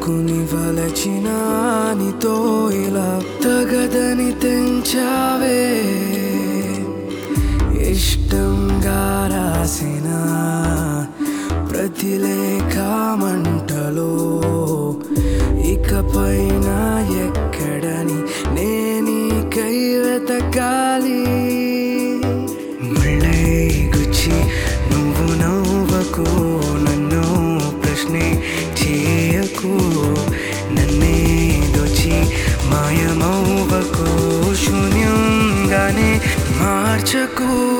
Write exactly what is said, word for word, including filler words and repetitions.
అనుకుని వలచిన నీతో ఇలా తగదని తెంచావే ఇష్టంగా రాసిన ప్రతి లేఖ మంటలో ఇకపైన ఎక్కడని నేనీకై వెతకాలి మళ్ళీ గుచ్చి నువ్వు నవ్వకు నన్ను ప్రశ్నే చేయకు నన్నే దోచి మాయమవ్వకు శూన్యంగానే మార్చకు